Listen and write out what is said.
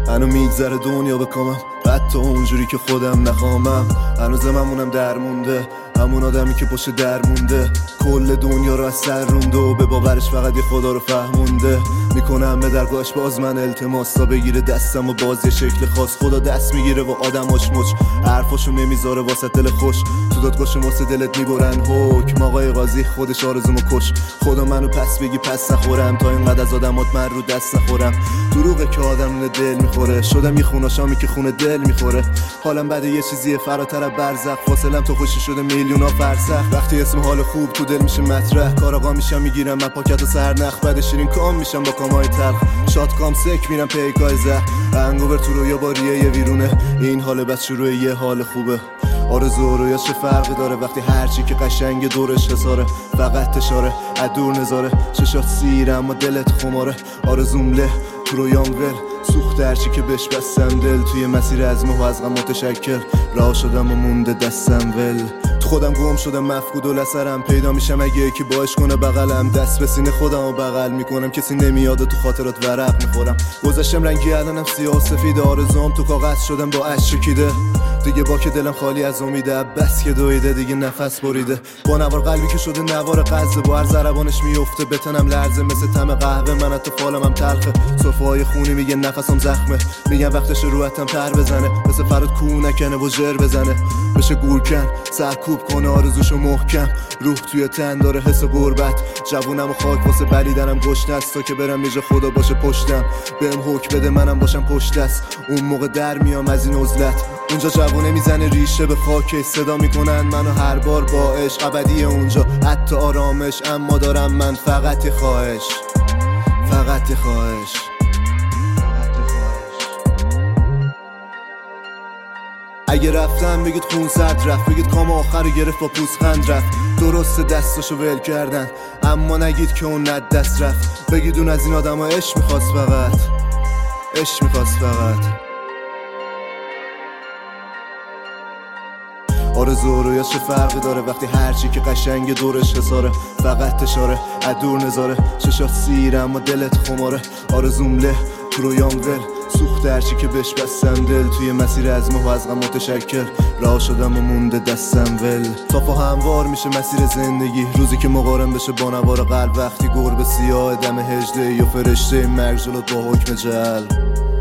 هنو میگذره دنیا بکامم، حتی اونجوری که خودم نخوامم. هنوز همونم در مونده، همون آدمی که پشت در مونده، کل دنیا رو از سر رونده و به باورش فقط یه خدا رو فهمونده. میکنم به درگاهش باز من التماس تا بگیره دستم و باز یه شکل خاص. خدا دست میگیره و آدماش مچ، حرفاشو نمیذاره واسه دل خوش. تو دادگاهش واسه دلت میبرن حکم، آقای قاضی خودش آرزومو کش. خدا منو پس بگی پس نخورم، تا اینقدر از آدمات من رو دست نخورم. دروغه که آدم دل میخوره، شدم یه خوناشامی که خونه دل میخوره. حالم بعد یه چیزیه فراتر برزخ، فاصلم تو خوشی شده میلیونا فرسخ. وقتی اسم حال خوب تو دل میشه مطرح، کار آقا میشم میگیرم من پاکت و سرنخ. بعد شیرین کام میشم با کامای تلخ، شاد کام سک میرم پیکای زه. انگوبر تو رویا باریه یه ویرونه، این حال بس شروع یه حال خوبه. آرزو و رویا چه فرقی داره وقتی هرچی که قشنگ دورش حساره. فقط تشاره از دور نظاره، چشات سیره اما دلت خماره. آرزوم له تو رویام ول، سوخت هرچی که بهش بستم دل. توی مسیر از مه و از غم متشکل، راه شدم و مونده دستم ول. تو خودم گم شدم مفقود و لسرم، پیدا میشم اگه یکی باش کنه بغلم. دست به سینه خودم و بغل میکنم، کسی نمیاده تو خاطرات ورق میخورم. گذشتم رنگی الانم سیاه سفید، آرزوام تو کاغذ شدم با اشک چکیده. دیگه با که دلم خالی از امیده، بس که دویده دیگه نفس بریده. با نوار قلبی که شده نوار قزه، با هر ضربانش میفته بتنم لرزه. مثل طعم قهوه من تو فالم هم تلخه، صفای خونی میگه نفسم زخمه. میگن وقتش روحتم تر بزنه، مثل فراد کو نکنه و جر بزنه. بشه گورکن سرکوب کنه آرزوشو محکم، روح توی تن داره حس غربت. جوونم و خاک واسه بلیدنم گشنه است، تا که برم یه جا خدا باشه پشتم. بهم حکم بده منم باشم پشت دست، اون موقع در میام از این عزلت. اونجا جوونه میزنه ریشه به خاکش، صدا میکنن منو هر بار با عشق. ابدی اونجا حتی آرامش، اما دارم من فقط خواهش، فقط خواهش. اگه رفتم بگید خون سرد رفت، بگید کام آخر گرفت با پوزخند رفت. درسته دستاشو ول کردن، اما نگید که اون ند دست رفت. بگید اون از این آدم ها عشق میخواست فقط، عشق میخواست فقط. آرزو و رویا چه فرقی داره وقتی هرچی که قشنگ دورش حساره. فقط تشاره از دور نظاره، چشات سیره اما دلت خماره. آرزوم له تو رویام ول، سوخت هرچی که بهش بستم دل. توی مسیر از مه و از غم متشکل، راه شدم و مونده دستم ول. تا هموار میشه مسیر زندگی، روزی که مقارن بشه با نوار قلب. وقتی گربه سیاه دم هجده یا فرشته مرگ جلوت با حکم جلب.